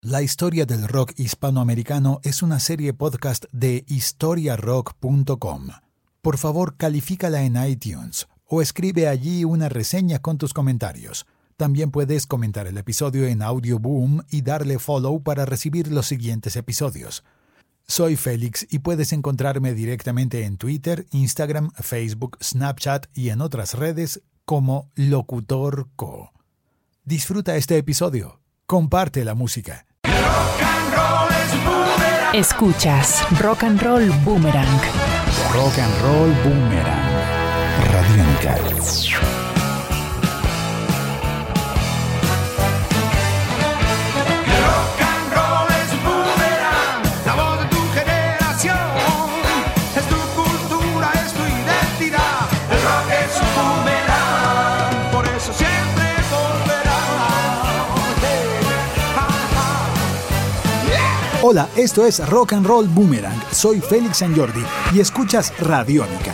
La historia del rock hispanoamericano es una serie podcast de historiarock.com. Por favor, califícala en iTunes o escribe allí una reseña con tus comentarios. También puedes comentar el episodio en Audioboom y darle follow para recibir los siguientes episodios. Soy Félix y puedes encontrarme directamente en Twitter, Instagram, Facebook, Snapchat y en otras redes como Locutor Co. Disfruta este episodio. Comparte la música. Escuchas Rock and Roll Boomerang. Rock and Roll Boomerang. Radiónica. Hola, esto es Rock and Roll Boomerang. Soy Félix San Jordi y escuchas Radiónica.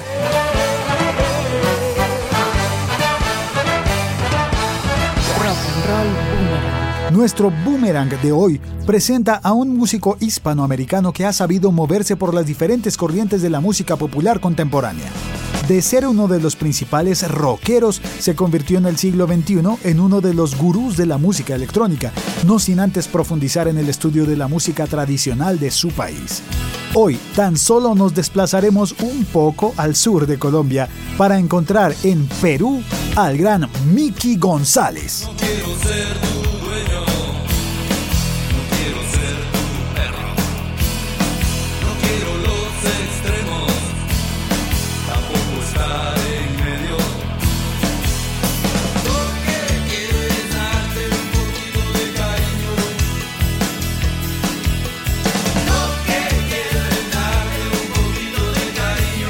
Rock and Roll Boomerang. Nuestro Boomerang de hoy presenta a un músico hispanoamericano que ha sabido moverse por las diferentes corrientes de la música popular contemporánea. De ser uno de los principales rockeros, se convirtió en el siglo XXI en uno de los gurús de la música electrónica, no sin antes profundizar en el estudio de la música tradicional de su país. Hoy tan solo nos desplazaremos un poco al sur de Colombia para encontrar en Perú al gran Mickey González. No quiero ser tu dueño, no quiero ser tu perro, no quiero los extremos, tampoco estar en medio. Lo que quiero es darte un poquito de cariño. Lo que quiero es darte un poquito de cariño.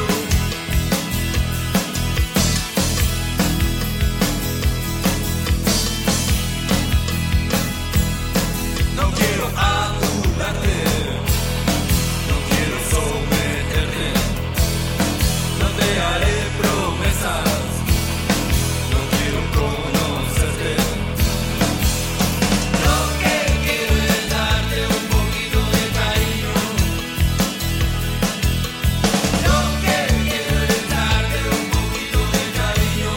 No quiero adularte, no quiero someterte, no te haré promesas, no quiero conocerte. Lo que quiero es darte un poquito de cariño. Lo que quiero es darte un poquito de cariño.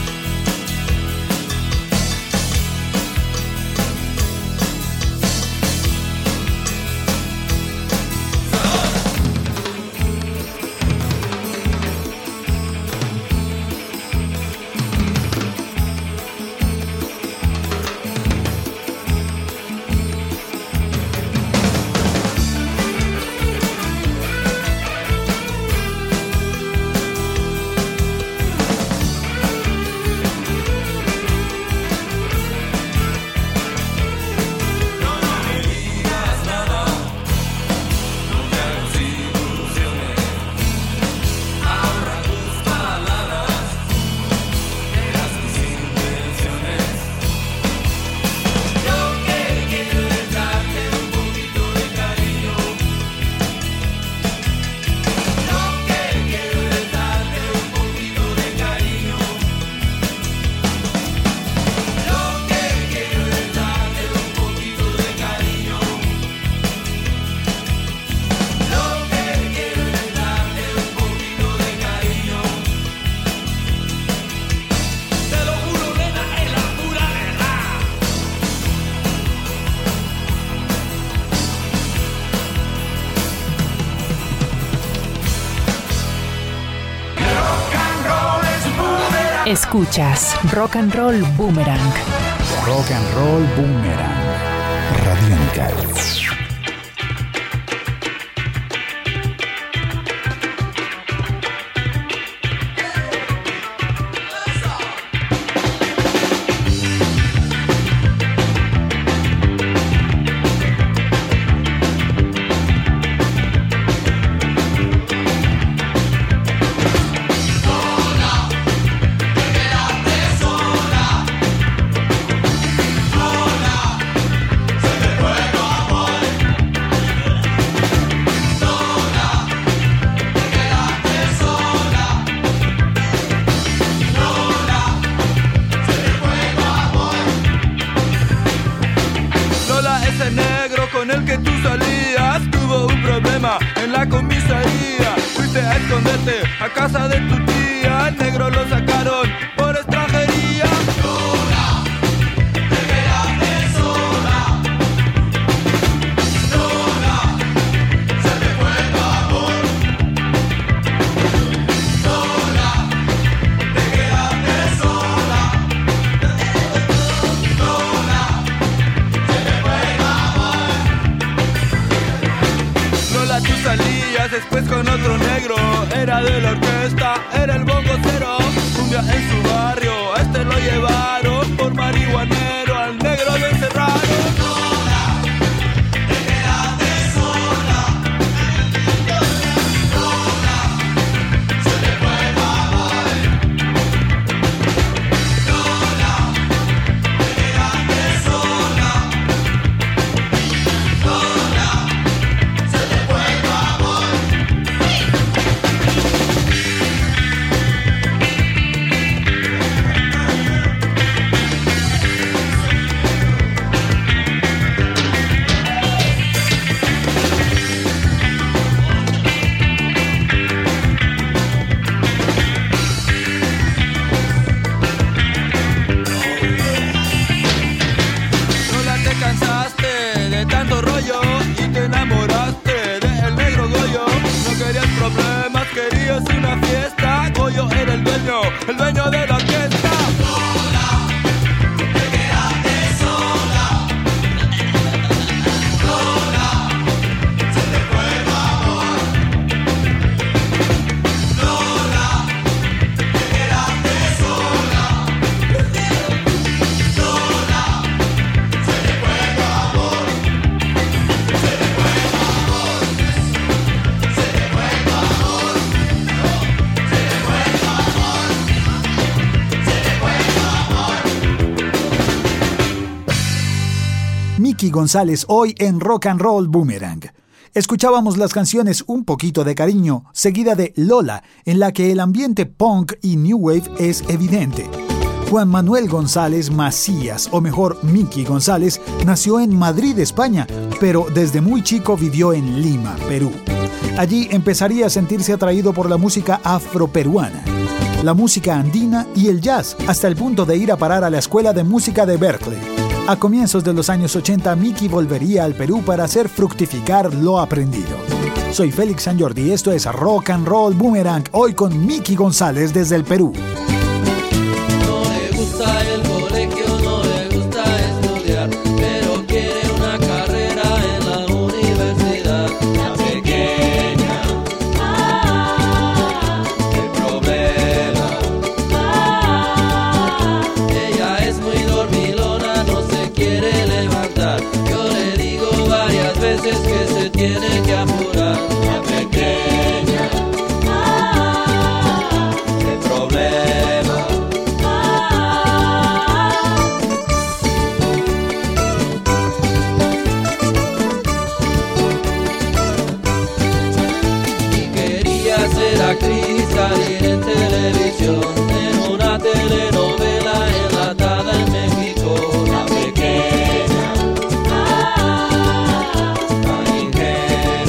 No me digas nada, no te hagas ilusiones, ahorra tus palabras, verás mis intenciones. Lo que quiero es darte un poquito de cariño. Lo que quiero es darte un poquito de cariño. Lo que quiero es darte un poquito de cariño. Lo que quiero es darte un poquito de cariño. Te lo juro, nena, es la pura verdad. Rock and roll es un boomerang. Escuchas Rock and Roll Boomerang. Rock and Roll Boomerang. Radiónica. Se me fue tu amor. con el que tú salías tuvo un problema en la comisaría. Fuiste a esconderte a casa de tu tía. El negro lo sacaron por extranjería. Lola, te quedaste sola. Lola, se te fue tu amor. Lola, te quedaste sola. Lola, se te fue tu amor. Lola, tú salías después con otro negro. Era de la orquesta, era el bongocero. Un día en su barrio, a este lo llevaron por marihuanero, al negro lo encerraron. Lola, te quedaste sola. Lola, se te fue tu amor. Lola, te quedaste sola. Lola, se te fue tu amor. Lola, te cansaste de tanto rollo y te enamoraste del negro Goyo. No querías problemas, querías una fiesta. Goyo era el dueño de la orquesta. Lola, te quedaste sola. Lola, se te fue tu amor. Lola, te quedaste sola. Lola, se te fue tu amor. Se te fue tu amor. Se te fue tu amor. Se te fue tu amor. Se te fue tu amor. Miki González hoy en Rock and Roll Boomerang. Escuchábamos las canciones Un poquito de cariño, seguida de Lola, en la que el ambiente punk y new wave es evidente. Juan Manuel González Macías, o mejor Miki González, nació en Madrid, España, pero desde muy chico vivió en Lima, Perú. Allí empezaría a sentirse atraído por la música afroperuana, la música andina y el jazz, hasta el punto de ir a parar a la Escuela de Música de Berkeley. A comienzos de los años 80, Miki volvería al Perú para hacer fructificar lo aprendido. Soy Félix San Jordi y esto es Rock and Roll Boomerang, hoy con Miki González desde el Perú. No le gusta el colegio, no le gusta estudiar, pero quiere una carrera en la universidad. La pequeña, el problema. Ella es muy dormilona, no se quiere levantar. Yo le digo varias veces que se tiene que apurar. La pequeña, el problema. Y quería ser actriz, salir en televisión, en una telenovela enlatada en México. La pequeña, tan ingenua.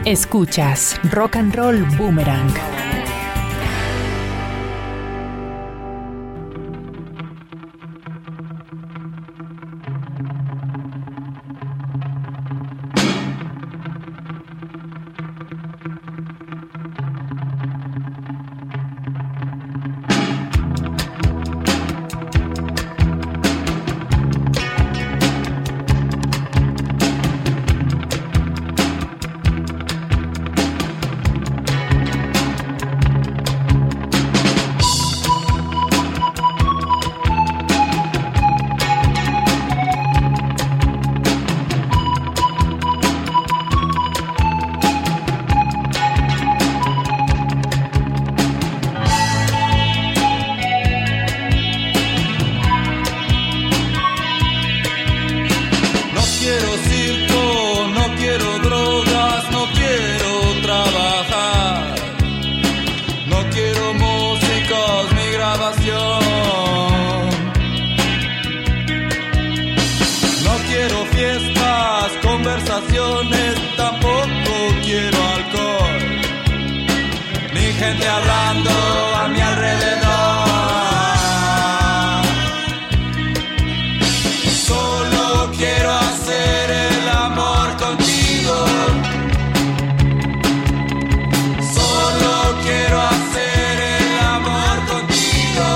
Escuchas Rock and Roll Boomerang. Tampoco quiero alcohol, ni gente hablando a mi alrededor. Solo quiero hacer el amor contigo. Solo quiero hacer el amor contigo.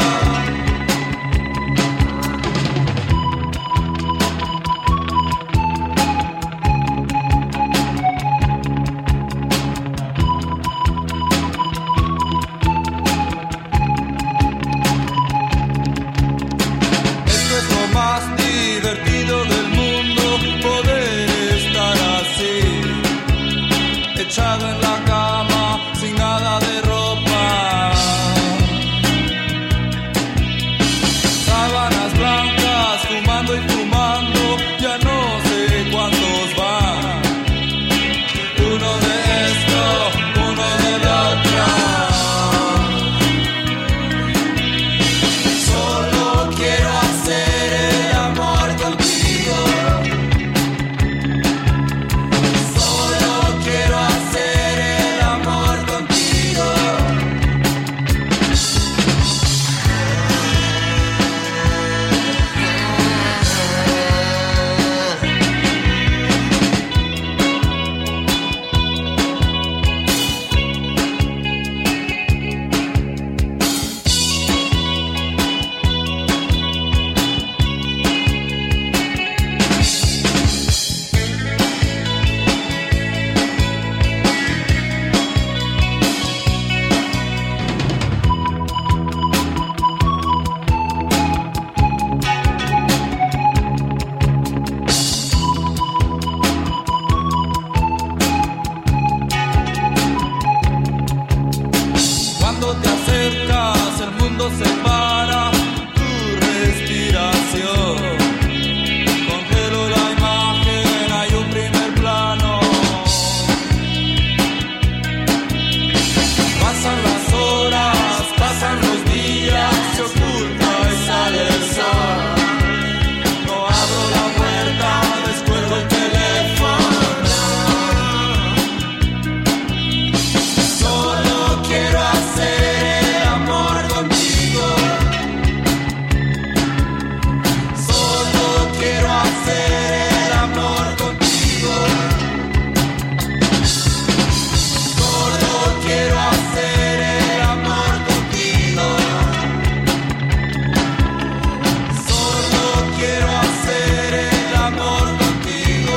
Echado en la cama, sin nada de ropa. Sábanas blancas, fumando y fumando, ya no sé cuántos van. Uno de esto, uno de la otra. Solo quiero hacer el amor contigo. Solo quiero hacer el amor contigo. Cuando te acercas, el mundo se para, tu respiración. Congelo la imagen, hay un primer plano. Pasan las horas, pasan los días, se oculta y sale el sol. No abro la puerta, descuelgo el teléfono. Solo quiero hacer el amor contigo. Solo quiero hacer el amor contigo. Solo quiero hacer el amor contigo. Solo quiero hacer el amor contigo.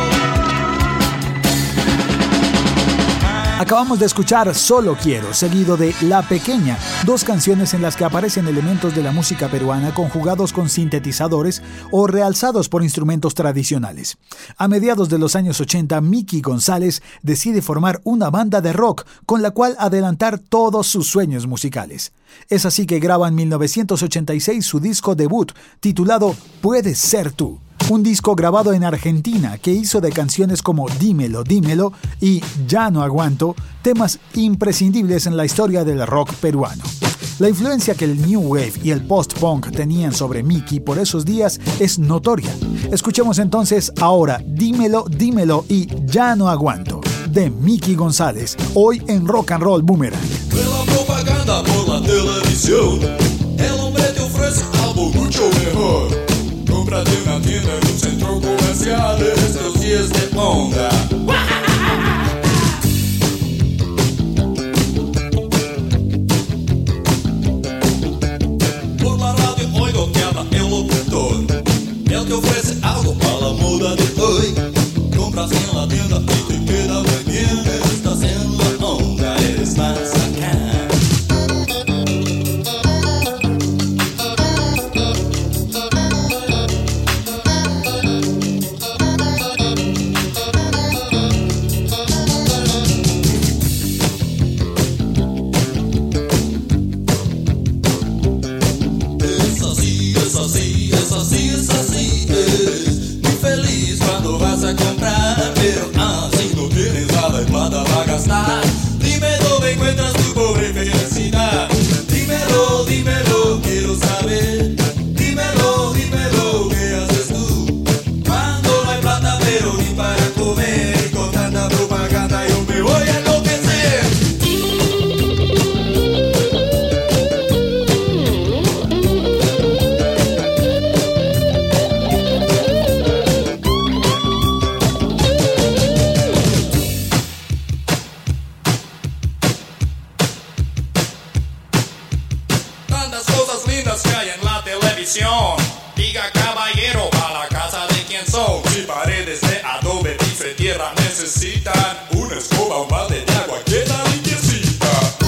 Acabamos de escuchar Solo Quiero, seguido de La Pequeña, dos canciones en las que aparecen elementos de la música peruana conjugados con sintetizadores o realzados por instrumentos tradicionales. A mediados de los años 80, Mickey González decide formar una banda de rock con la cual adelantar todos sus sueños musicales. Es así que graba en 1986 su disco debut, titulado Puedes Ser Tú. Un disco grabado en Argentina que hizo de canciones como Dímelo, Dímelo y Ya No Aguanto temas imprescindibles en la historia del rock peruano. La influencia que el New Wave y el Post-Punk tenían sobre Mickey por esos días es notoria. Escuchemos entonces ahora Dímelo, Dímelo y Ya No Aguanto. de Mickey González, hoy en Rock and Roll Boomerang. Pela propaganda por la televisión, el hombre te ofrece algo mucho mejor. Cómprate una tienda en un centro comercial, estos días de onda. Por la radio oigo que habla el locutor, el que ofrece algo para la moda de hoy. Compras en la tienda y te queda muy bien, estás en la onda, eres más acá. Diga caballero, a la casa de quién son. Si paredes de adobe, bife, tierra necesitan una escoba, un balde de agua, queda limpiecita.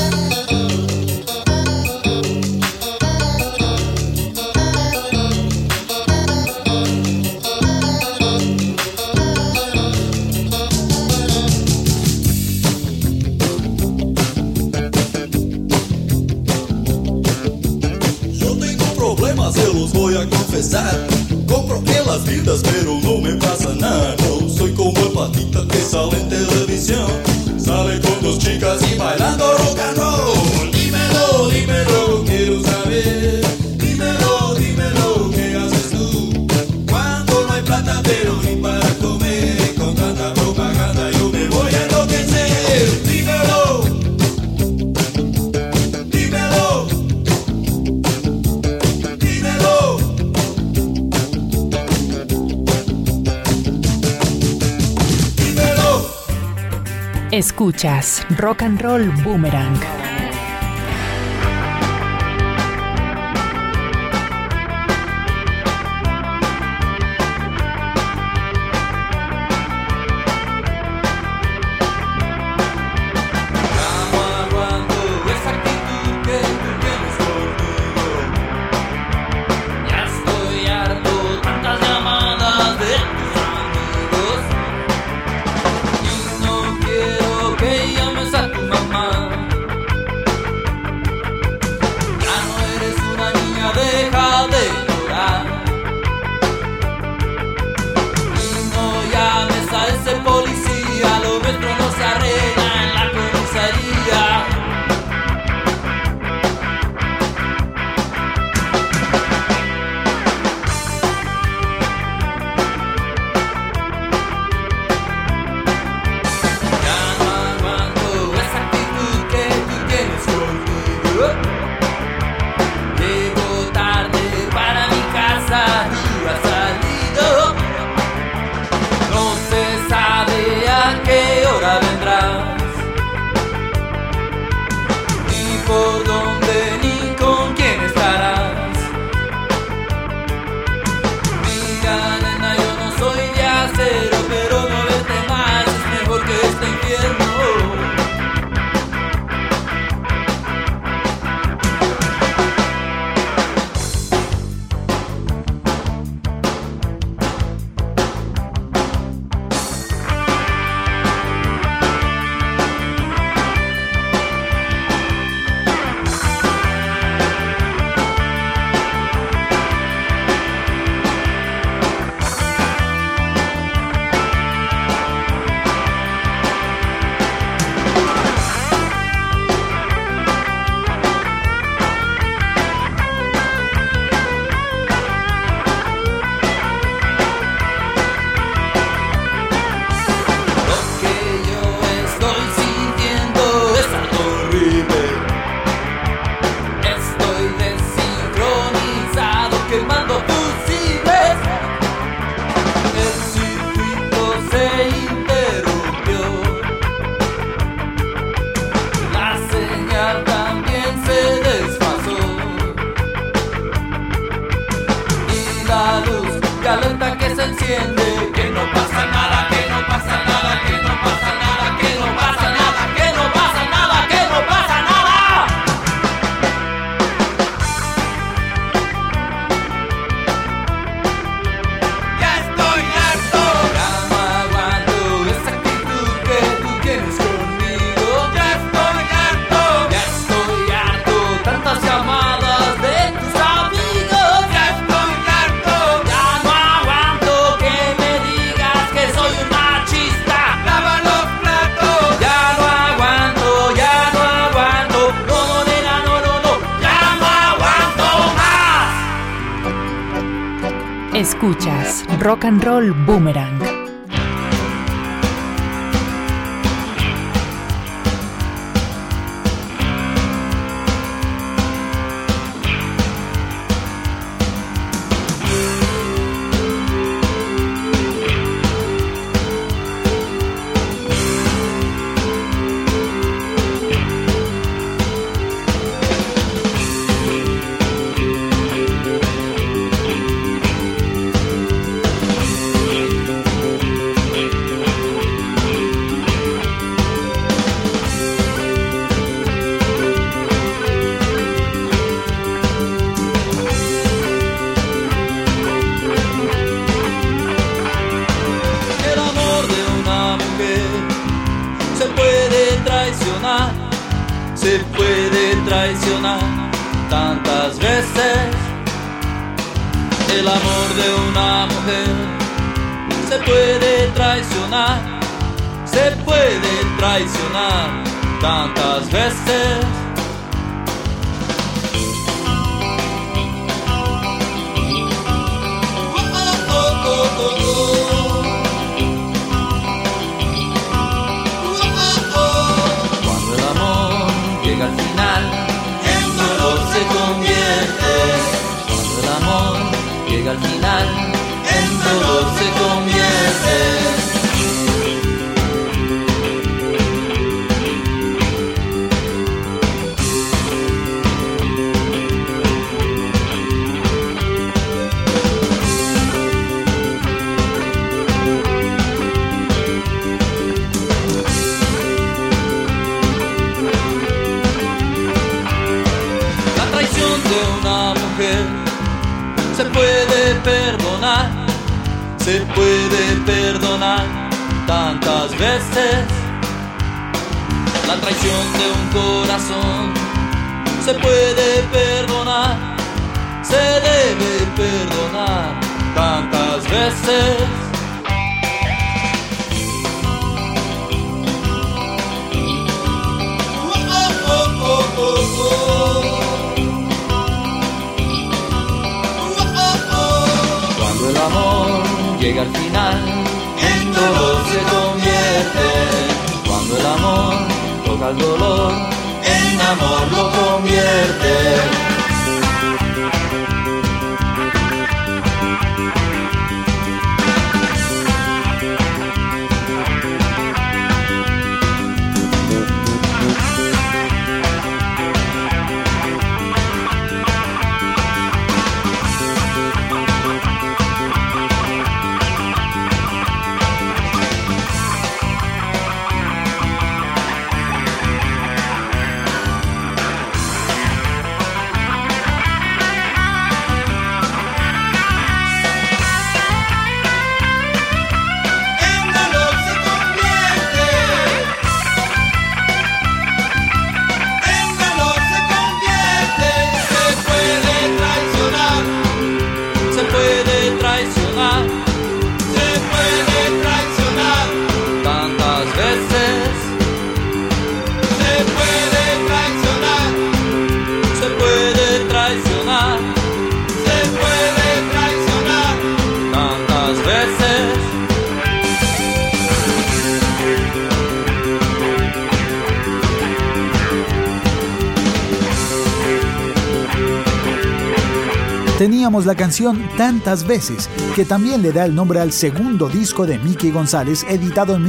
Yo tengo problemas, se los voy a confesar. Compro en las tiendas, pero no me pasa nada. No soy como el patita que sale en televisión. Sale con dos chicas y bailando rock and roll. Dímelo, dímelo, quiero saber. Dímelo, dímelo, ¿qué haces tú? Cuando no hay plata, pero ni para comer. Con tanta propaganda yo me voy a enloquecer. Dímelo, dímelo, dímelo. Escuchas Rock and Roll Boomerang. Escuchas Rock and Roll Boomerang. Se puede traicionar tantas veces. El amor de una mujer se puede traicionar tantas veces. Al final en dolor se convierte. Cuando el amor llega al final en dolor se convierte. Se puede perdonar tantas veces. La traición de un corazón se puede perdonar, se debe perdonar tantas veces. Cuando el amor llega al final, en dolor se convierte. Cuando el amor toca el dolor, en amor lo convierte. Teníamos la canción Tantas Veces, que también le da el nombre al segundo disco de Miki González, editado en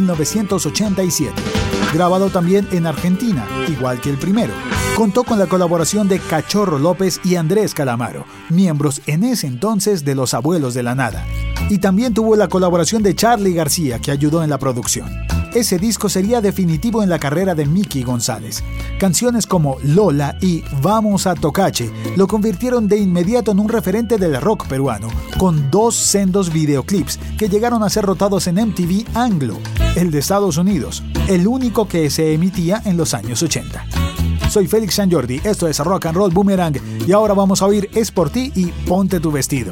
1987. Grabado también en Argentina, igual que el primero. Contó con la colaboración de Cachorro López y Andrés Calamaro, miembros en ese entonces de Los Abuelos de la Nada. Y también tuvo la colaboración de Charly García, que ayudó en la producción. Ese disco sería definitivo en la carrera de Miki González. Canciones como Lola y Vamos a Tocache lo convirtieron de inmediato en un referente del rock peruano, con 2 sendos videoclips que llegaron a ser rotados en MTV Anglo, el de Estados Unidos, el único que se emitía en los años 80. Soy Félix Sanjordi, esto es Rock and Roll Boomerang y ahora vamos a oír Es por ti y Ponte tu vestido.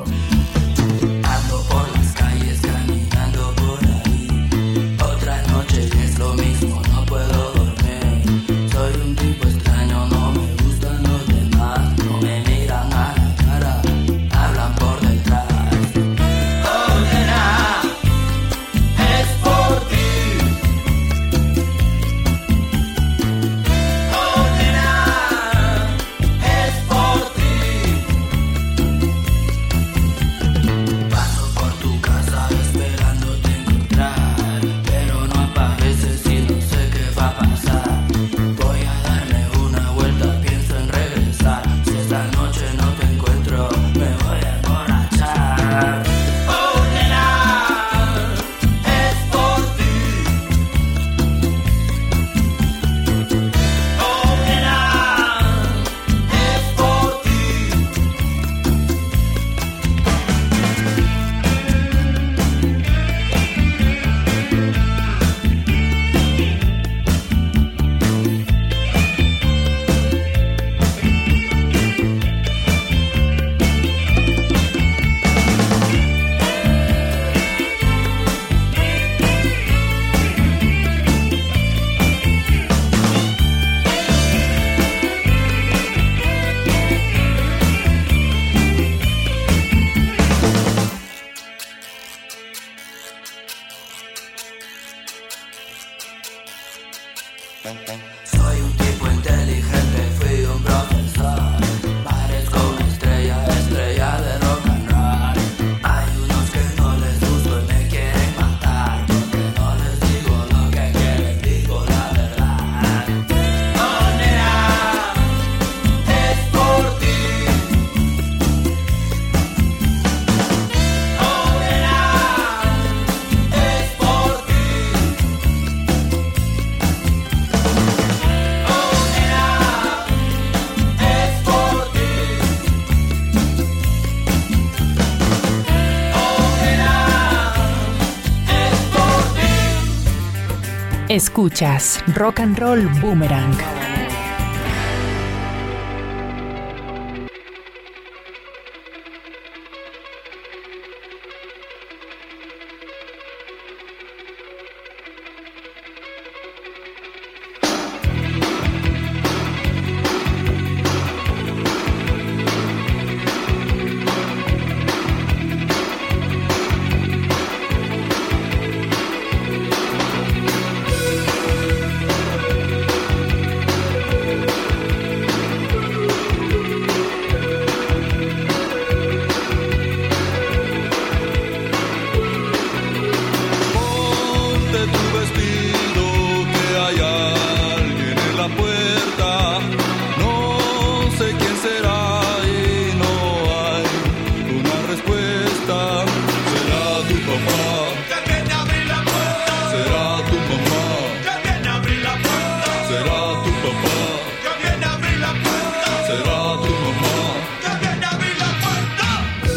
Soy un tipo inteligente, fui un profesor. Parezco una estrella, estrella de rock and roll. Hay unos que no les gusto y me quieren matar, porque no les digo lo que quieren, digo la verdad. Oh, nena, es por ti. Oh, nena, es por ti. Oh, nena, es por ti. Oh, nena, es por ti. Escuchas Rock and Roll Boomerang. Ponte tu vestido, que hay alguien en la puerta. No sé quién será y no hay una respuesta. Será tu papá, Que viene a abrir la puerta. será tu mamá, Que viene a abrir la puerta. será tu papá, Que viene a abrir la puerta. será tu mamá. Que viene a abrir la puerta.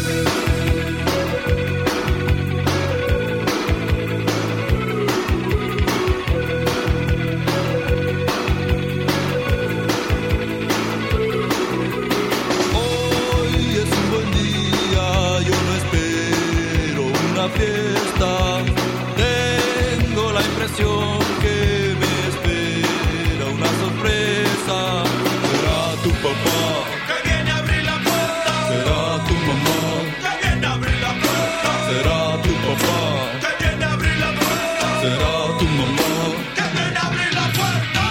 Hoy es un buen día, yo no espero una fiesta. Tengo la impresión que me espera una sorpresa. Será tu papá, Que viene a abrir la puerta. será tu mamá, Que viene a abrir la puerta. será tu papá, Que viene a abrir la puerta. será tu mamá. Que viene a abrir la puerta.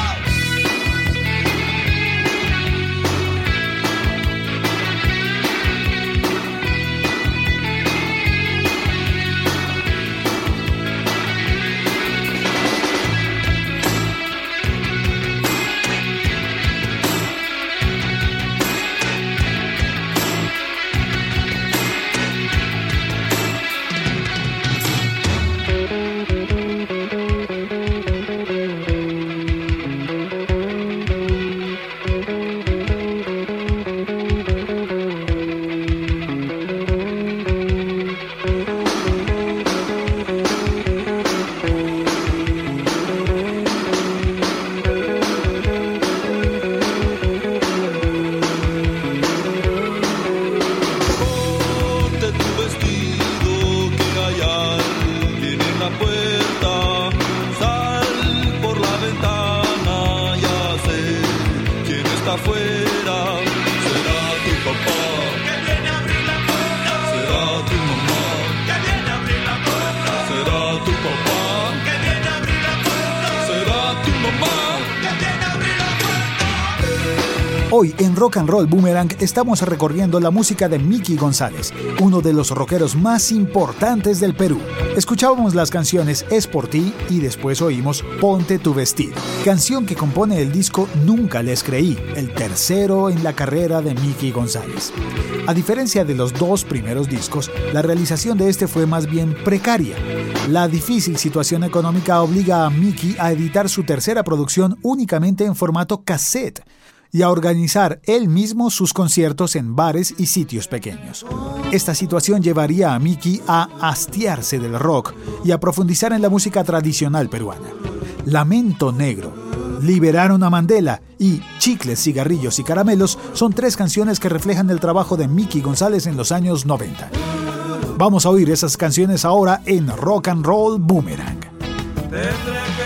Ponte tu vestido, que hay alguien en la puerta. Sal por la ventana, ya sé quién está afuera. Será tu papá, Que viene a abrir la puerta. será tu mamá, Que viene a abrir la puerta. será tu papá, Que viene a abrir la puerta. será tu mamá. Que viene a abrir la puerta. Hoy en Rock and Roll Boomerang estamos recorriendo la música de Mickey González, uno de los rockeros más importantes del Perú. Escuchábamos las canciones Es por ti y después oímos Ponte tu vestido, canción que compone el disco Nunca les creí, el tercero en la carrera de Mickey González. A diferencia de los dos primeros discos, la realización de este fue más bien precaria. La difícil situación económica obliga a Mickey a editar su tercera producción únicamente en formato cassette y a organizar él mismo sus conciertos en bares y sitios pequeños. Esta situación llevaría a Mickey a hastiarse del rock y a profundizar en la música tradicional peruana. Lamento Negro, Liberaron a Mandela y Chicles, Cigarrillos y Caramelos son tres canciones que reflejan el trabajo de Mickey González en los años 90. Vamos a oír esas canciones ahora en Rock and Roll Boomerang. Tendré que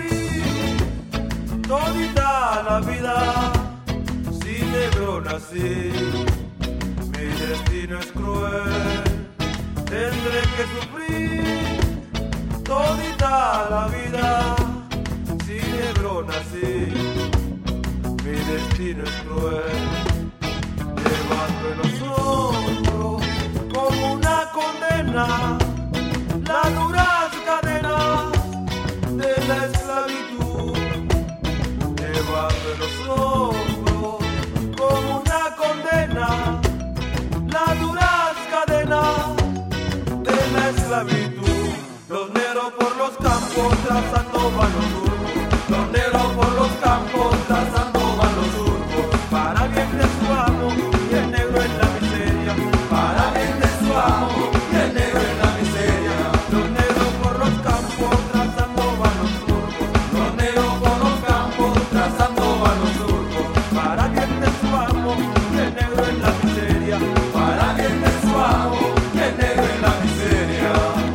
sufrir todita la vida, si negro nací, mi destino es cruel. Tendré que sufrir todita la vida, si negro nací, mi destino es cruel. Llevando en los hombros como una condena las duras cadenas de la esclavitud. Llevando en los hombros como una condena las duras cadenas de la esclavitud. Los negros por los campos trazando van los surcos. Los negros por los campos trazando van los surcos. Para bien de su amo y el negro en la miseria. Para bien de su amo y el negro en la miseria. Los negros por los campos trazando van los surcos. Los negros por los campos trazando van los surcos. Para bien de su amo y el negro en la miseria. Para bien de su amo y el negro en la miseria.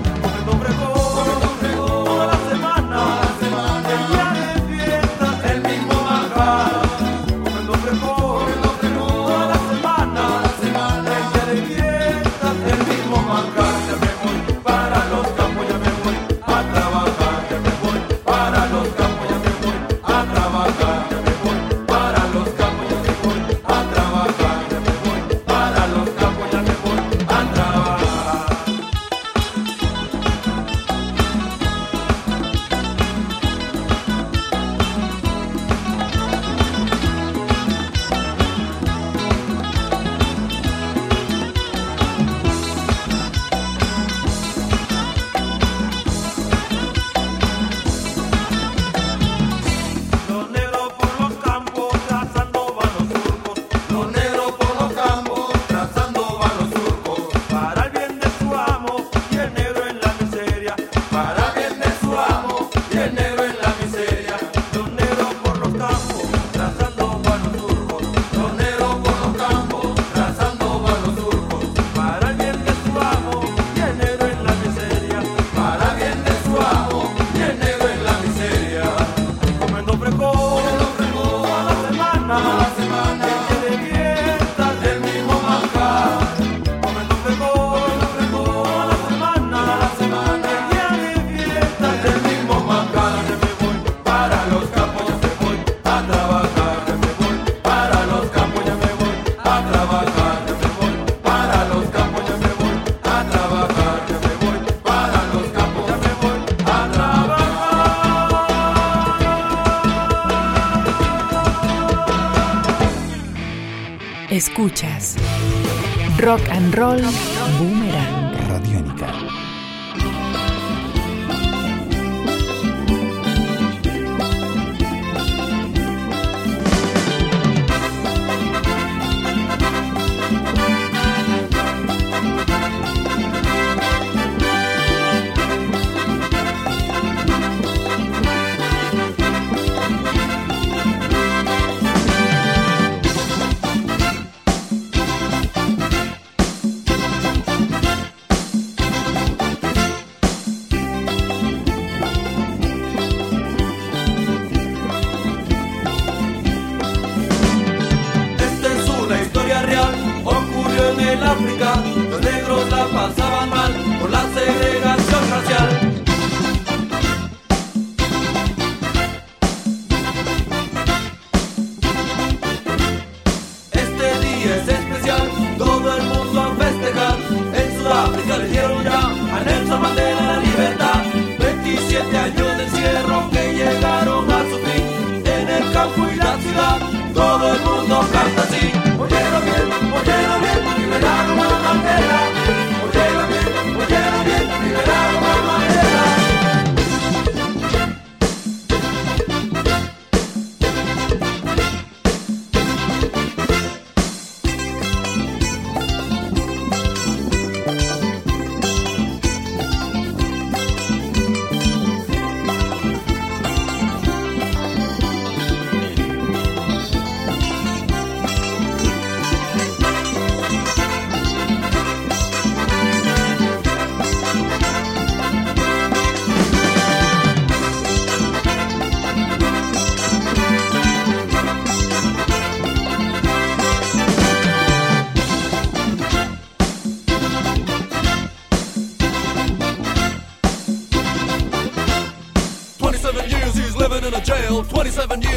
Toda la semana, el día de fiesta, el mismo manjar. Comiendo frijol, toda la semana, el día de fiesta, el mismo manjar. Ya me voy para los campos, ya me voy a trabajar. Ya me voy para los campos, ya me voy a trabajar. Ya me voy para los campos, ya me voy a trabajar. Ya me voy para los campos, ya me voy a trabajar. Los negros por los campos trazando van los surcos. Los negros por los campos trazando van los surcos. Para el bien de su amo y el negro en la miseria. Para el bien de su amo y el negro en la miseria. Los negros por los campos trazando van los surcos. Los negros por los campos trazando van los surcos. Para el bien de su amo y el negro en la miseria. Para el bien de su amo y el negro en la miseria. Comiendo frijol, toda la semana, el día de fiesta, el mismo manjar. Comiendo frijol, toda la semana, el día de fiesta, el mismo manjar. Ya me voy para los campos, ya me voy a trabajar. Ya me voy para los campos, ya me voy a trabajar. Ya me voy para los campos, ya me voy a trabajar. Ya me voy para los campos, ya me voy a trabajar. Escuchas Rock and Roll Boomerang. Radiónica. Esta es una historia real, ocurrió en el África. Los negros la pasaban mal por la segregación racial. Este día es especial, todo el mundo a festejar. En Sudáfrica le dieron ya a Nelson Mandela la libertad. 27 años de encierro que llegaron a su fin. En el campo y la ciudad, todo el mundo canta así. Óyelo bien, liberaron a Mandela.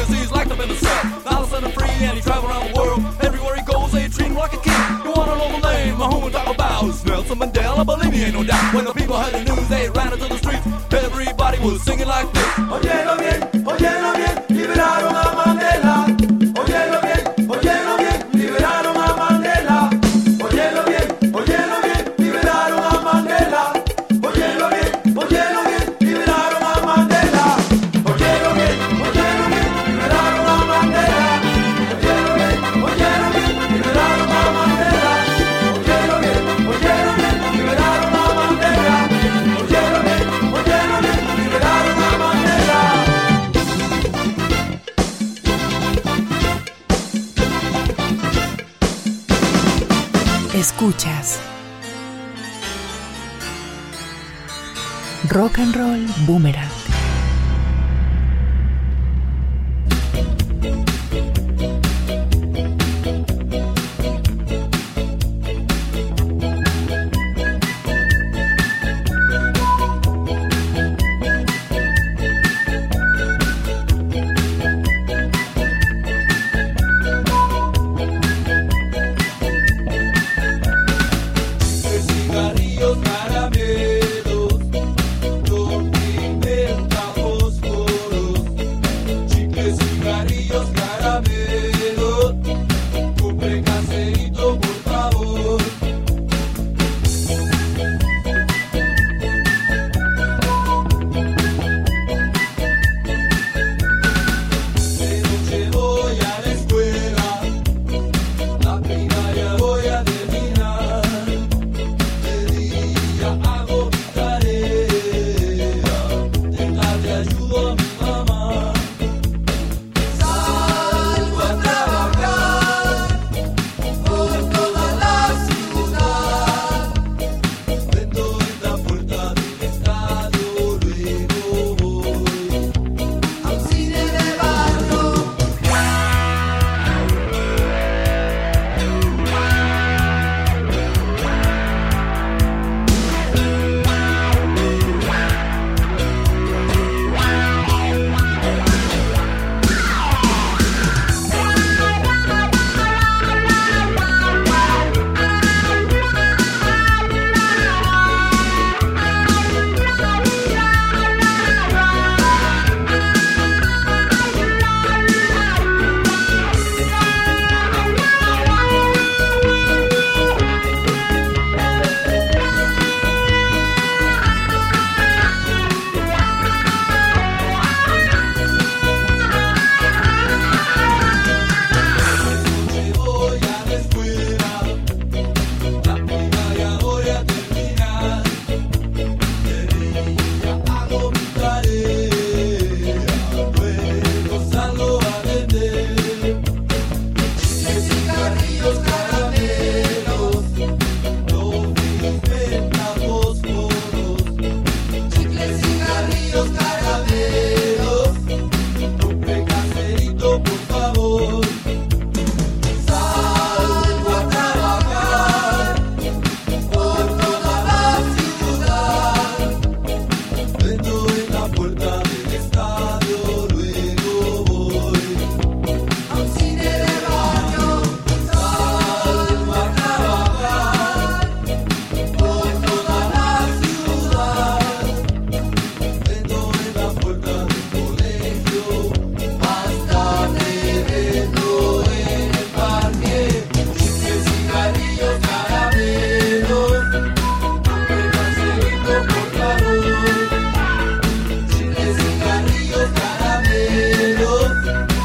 years, he's locked up in the cell. Now he's free and he travels around the world. Everywhere he goes, they treat him like a king. You wanna know the name? Who we talk about? It's Nelson Mandela, believe me, ain't no doubt. When the people heard the news, they ran into the streets. Everybody was singing like this. Óyelo bien, liberaron a Mandela. Óyelo bien, liberaron a Mandela. Óyelo bien, liberaron a Mandela. Óyelo bien, liberaron a Mandela. Óyelo bien, liberaron a Mandela. Óyelo bien, liberaron a Mandela. Óyelo bien, liberaron a Mandela. Óyelo bien, liberaron a Mandela. Escuchas Rock and Roll Boomerang. Cigarrillos, caramelos, no inventa fósforos. Chicles, cigarrillos, caramelos, compre caserito, por favor. De noche voy a la escuela, la primaria voy a terminar. Hago mi tarea, de tarde ayudo a mi mamá. Salgo a trabajar por toda la ciudad. Vendo en la puerta del estadio, luego voy al cine de barrio. Voy a la escuela, la primaria voy a terminar. De día hago mi tarea, luego salgo a vender. Chicles, cigarrillos, caramelos, no inventa fósforos. Chicles, cigarrillos, caramelos, compre caserito, por favor. Salgo a trabajar por toda la ciudad. Vendo en la puerta del estadio, luego voy al cine de barrio. Salgo a trabajar por toda la ciudad. Vendo en la puerta del colegio. Más tarde vendo en el parque. Chicles, cigarrillos, caramelos, compre caserito, por favor. Chicles, cigarrillos, caramelos.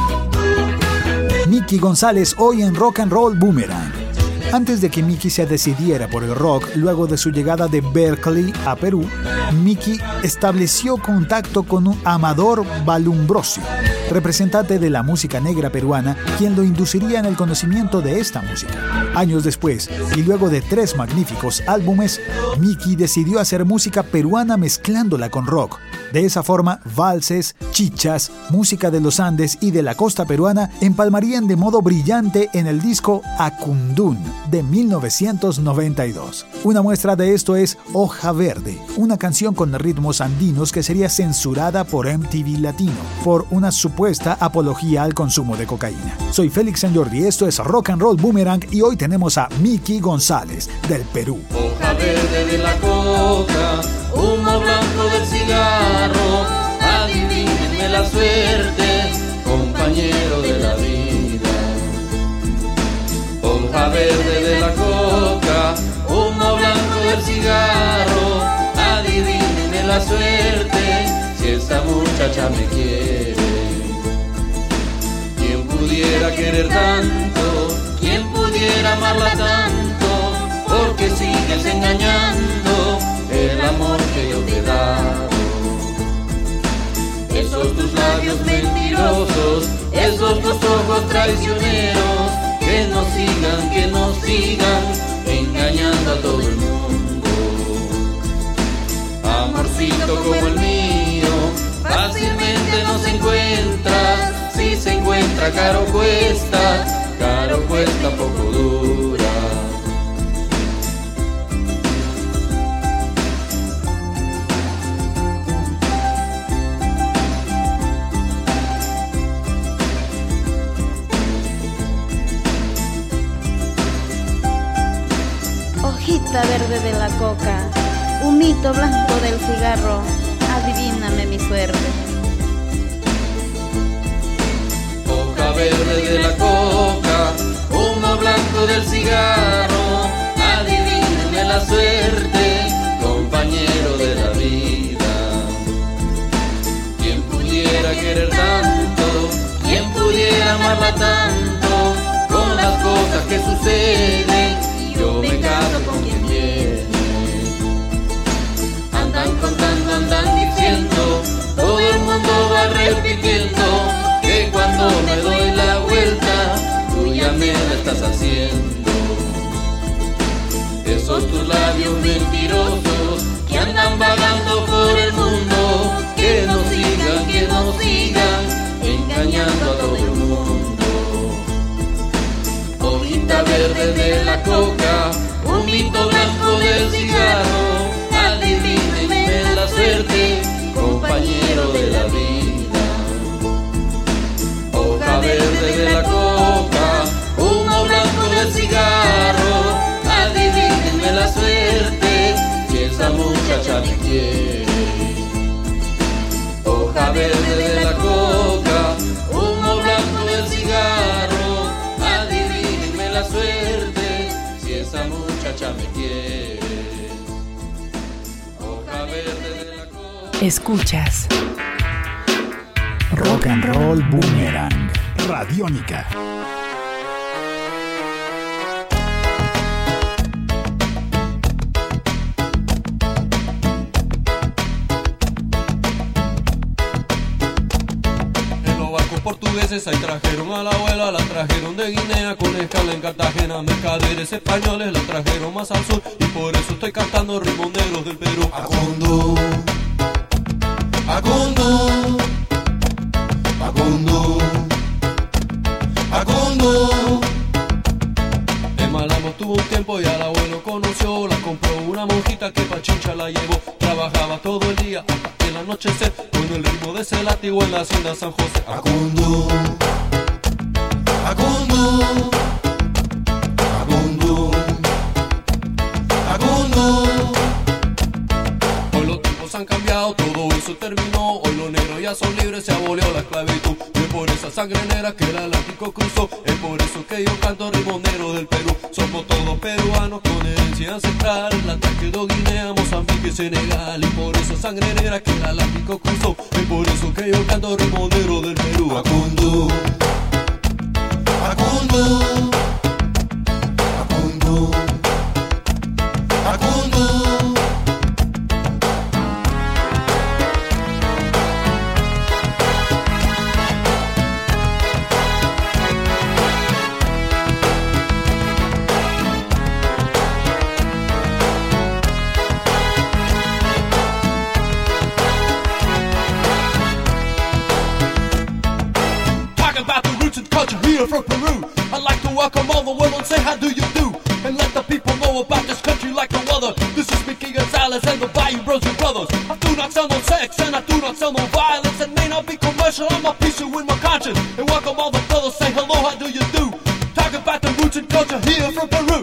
Mickey González hoy en Rock and Roll Boomerang. Antes de que Mickey se decidiera por el rock, luego de su llegada de Berkeley a Perú, Mickey estableció contacto con un Amador Valumbrosio, representante de la música negra peruana, quien lo induciría en el conocimiento de esta música. Años después, y luego de 3 magníficos álbumes, Mickey decidió hacer música peruana mezclándola con rock. De esa forma, valses, chichas, música de los Andes y de la costa peruana empalmarían de modo brillante en el disco Acundún de 1992. Una muestra de esto es Hoja Verde, una canción con ritmos andinos que sería censurada por MTV Latino por una supuesta apología al consumo de cocaína. Soy Félix Sanjordi, esto es Rock and Roll Boomerang y hoy tenemos a Miki González del Perú. Hoja verde de la coca, humo blanco del cigarro, adivínenme la suerte, compañero de la vida. Hoja verde de la coca, humo blanco del cigarro, adivínenme la suerte, si esta muchacha me quiere. ¿Quién pudiera querer tanto? ¿Quién pudiera amarla tanto? Porque sigues engañando el amor que yo te he dado. Esos tus labios mentirosos, esos tus ojos traicioneros, que nos sigan engañando a todo el mundo. Amorcito como el mío, fácilmente no se encuentra, si se encuentra caro cuesta poco dura. Hojita verde de la coca, humito blanco del cigarro, adivíname mi suerte. Hoja verde de la coca, humo blanco del cigarro, adivíname la suerte, compañero de la vida. ¿Quién pudiera querer tanto? ¿Quién pudiera amarla tanto? Con las cosas que suceden, yo me caso con quien viene. Andan contando, andan diciendo, todo el mundo va repitiendo, que cuando me doy la vuelta, tú ya me la estás haciendo. Esos tus labios mentirosos, que andan vagando por el mundo, que nos sigan, engañando a todo el mundo. Hojita verde de la coca, humito blanco del cigarro, adivínenme la suerte, compañero de la vida. Hoja verde de la coca, humo blanco del cigarro, adivínenme la suerte, si esa muchacha me quiere. Hoja verde de la coca, humo blanco del cigarro, adivínenme la suerte, si esa muchacha me quiere. Hoja verde de la coca. Escuchas Rock and Roll Boomerang, Radiónica. Portugueses ahí trajeron a la abuela, la trajeron de Guinea con escala en Cartagena. Mercaderes españoles la trajeron más al sur y por eso estoy cantando ritmos negros del Perú. Acundú, Acundú, Acundú, Acundú. En Malamo tuvo un tiempo y al abuelo conoció, la compró una monjita que pa' Chincha la llevó. Trabajaba todo el día hasta el anochecer con el ritmo de ese látigo en la hacienda San José. Acundú, Acundú, Acundú, Acundú. Hoy los tiempos han cambiado, todo eso terminó. Hoy los negros ya son libres, se abolió la esclavitud. Y es por esa sangre negra que el Atlántico cruzó. Es por eso que yo canto ritmos negros del Perú. Somos todos peruanos con herencia ancestral. La quedó Guinea, Mozambique y Senegal. Y por esa sangre negra que el Atlántico cruzó. Es por eso que yo canto ritmos negros del Perú. Acundú, Acundú, Acundú, Acundú. talking about the roots and culture here from Peru. I'd like to welcome all the world and say how do you do, and let the people know about this country like no other. This is Mickey Gonzalez and the Bayou Bros and Brothers. I do not sell no sex and I do not sell no violence. It may not be commercial, I'm a piece of with my conscience. And welcome all the brothers, say hello, how do you do? Talking about the roots and culture here from Peru.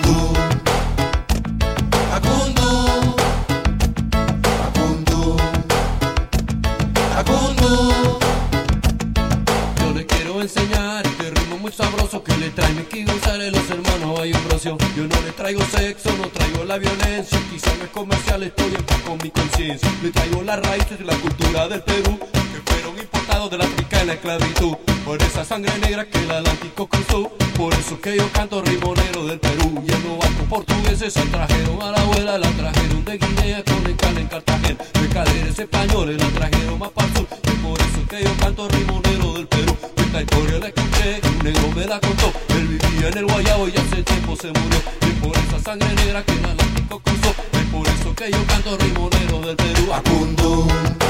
Yo le quiero enseñar este ritmo muy sabroso que le trae Mickey González, los hermanos Bayou Bros. Yo no le traigo sexo, no traigo la violencia, quizá no es comercial, estoy en paz con mi conciencia. Le traigo las raíces de la cultura del Perú, que fueron importados del África en la esclavitud. Por esa sangre negra que el Atlántico cruzó, por eso que yo canto rimonero del Perú. Y en los barcos portugueses se trajeron a la abuela, la trajeron de Guinea con escala en Cartagena. Mercaderes españoles la trajeron más para el sur, y por eso que yo canto rimonero del Perú. Esta historia la escuché, un negro me la contó. Él vivía en el Guayabo y hace tiempo se murió. Y por esa sangre negra que el Atlántico cruzó, es por eso que yo canto rimonero del Perú. Acundú,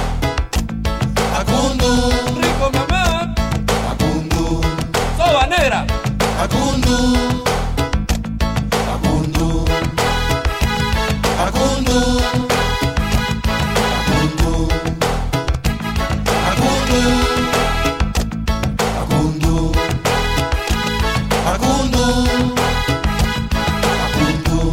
Acundú, rico mamá. Acundú, soba negra. Acundú, Acundú, Acundú, Acundú, Acundú, Acundú, Acundú, Acundú,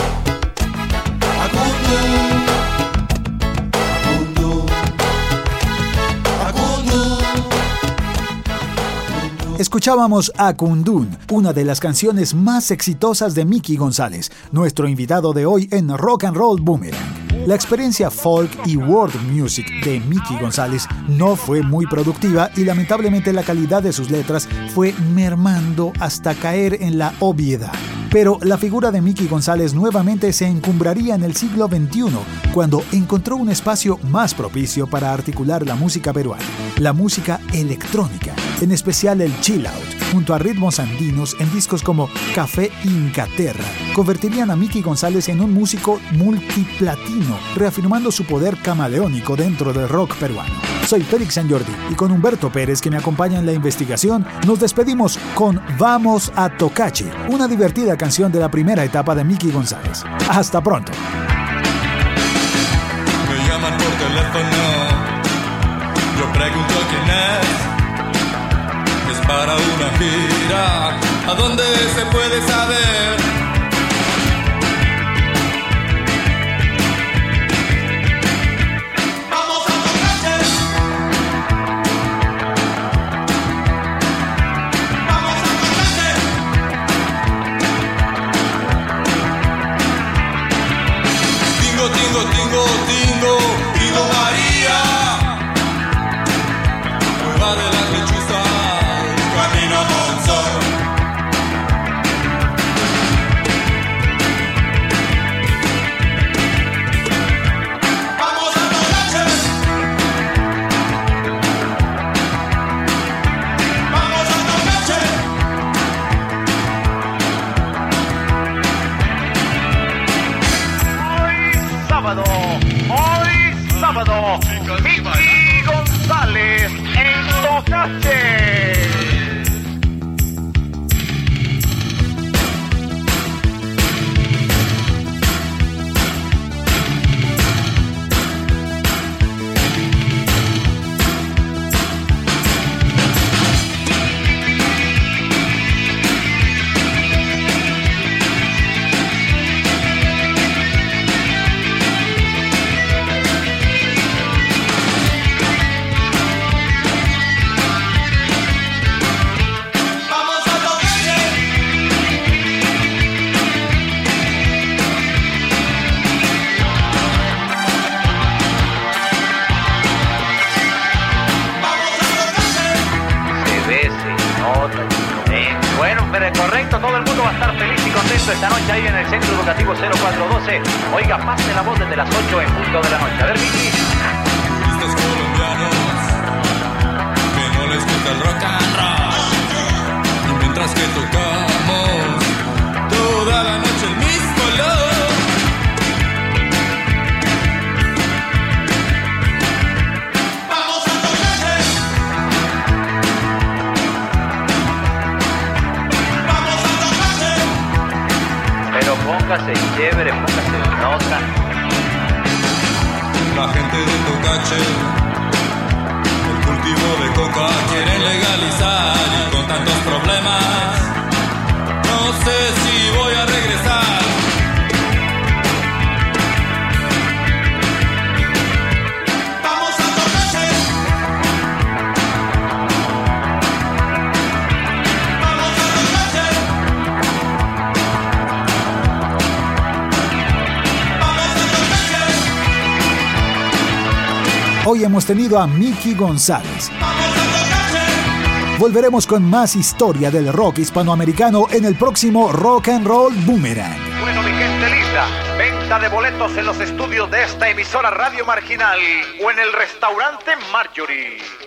Escuchábamos a Kundun, una de las canciones más exitosas de Mickey González, nuestro invitado de hoy en Rock and Roll Boomerang. La experiencia folk y world music de Mickey González no fue muy productiva y lamentablemente la calidad de sus letras fue mermando hasta caer en la obviedad. Pero la figura de Mickey González nuevamente se encumbraría en el siglo XXI, cuando encontró un espacio más propicio para articular la música peruana, la música electrónica, en especial el chill out, junto a ritmos andinos en discos como Café Incaterra, convertirían a Mickey González en un músico multiplatino, reafirmando su poder camaleónico dentro del rock peruano. Soy Félix San Jordi y con Humberto Pérez, que me acompaña en la investigación, nos despedimos con Vamos a Tocache, una divertida canción de la primera etapa de Mickey González. Hasta pronto. Me llaman por teléfono, yo pregunto quién es para una gira, ¿a dónde se puede saber? Tingo, Guido María, Cueva de las lechuzas, camino Monzón. Vamos a Tocache, vamos a Tocache. Hoy sábado, Mickey González en Tocache. Correcto, todo el mundo va a estar feliz y contento esta noche ahí en el Centro Educativo 0412. Oiga, pase la voz desde las 8 en punto de la noche. A ver, Vicky. Estos colombianos que no les gusta el rock and roll, y mientras que tocamos toda la noche el mismo olor. Vamos a Tocache. póngase chévere, póngase nota. La gente de Tocache, el cultivo de coca quieren legalizar y con tantos problemas, no sé si voy a regresar. Vamos a Tocache. Vamos a Tocache. Vamos a Tocache. Hoy hemos tenido a Miki González. Volveremos con más historia del rock hispanoamericano en el próximo Rock and Roll Boomerang. Bueno, mi gente linda, venta de boletos en los estudios de esta emisora Radio Marginal o en el restaurante Marjorie.